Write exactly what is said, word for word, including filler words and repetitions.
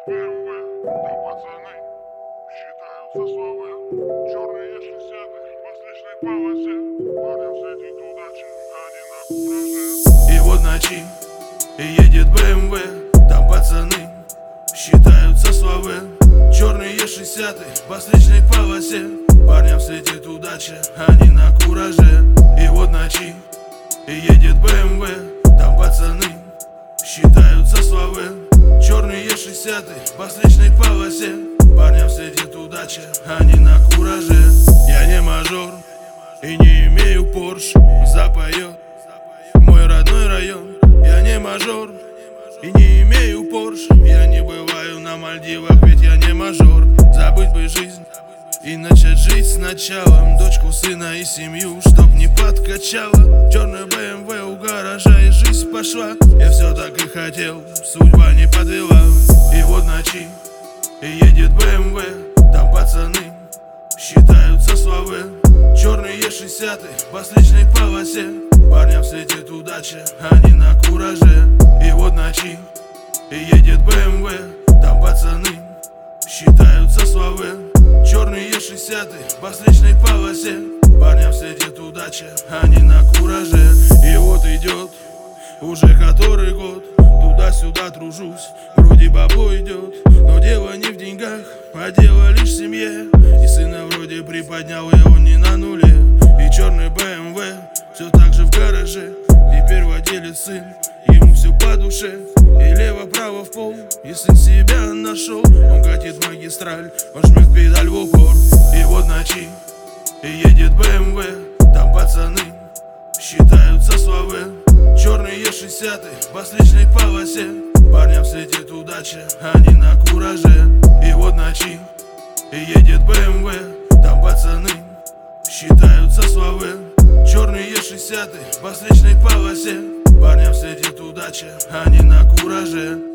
бэ эм вэ, там пацаны считаются славы. Черные шестидесятые в последней полосе. Парням светит удача, они на кураже. И вот ночи, и едет бэ эм вэ, там пацаны считаются славы. Черные шестидесятые в последней полосе. Парням светит удача, они на кураже. И вот ночи, и едет бэ эм вэ, там пацаны считаются славы. Черные шестидесятые в последней полосе. Парням светит удача, они на кураже. Я не мажор и не имею порш. Запоет мой родной район. Я не мажор и не имею порш. Я не бываю на Мальдивах, ведь я не мажор. Забыть бы жизнь и начать жить сначала. Дочку, сына и семью, чтоб не подкачала. Черный бэ эм вэ у гаража, и жизнь пошла. Я все так и хотел, судьба не подвела. И вот ночи, и едет бэ эм вэ, там пацаны считаются славы. Черные шестидесятые в последней полосе. Парням светит удача, они на кураже. И вот ночи, и едет бэ эм вэ, там пацаны считаются славы. Черные шестидесятые в последней полосе. Парням светит удача, они на кураже. И вот идет уже который год, туда-сюда тружусь, вроде бабло идет. Но дело не в деньгах, а дело лишь в семье. И сына вроде приподнял, и он не на нуле. И черный бэ эм вэ все так же в гараже. Теперь владелец сын, ему все по душе. И лево-право в пол, и сын себя нашел. Он катит магистраль, он жмет педаль в упор. И вот ночи, и едет бэ эм вэ, там пацаны считаются славы. Черные шестидесятые в последней полосе. Парням светит удача, они на кураже. И вот ночи, и едет бэ эм вэ, там пацаны считаются славы. Черные шестидесятые в последней полосе. Парням светит удача, они на кураже.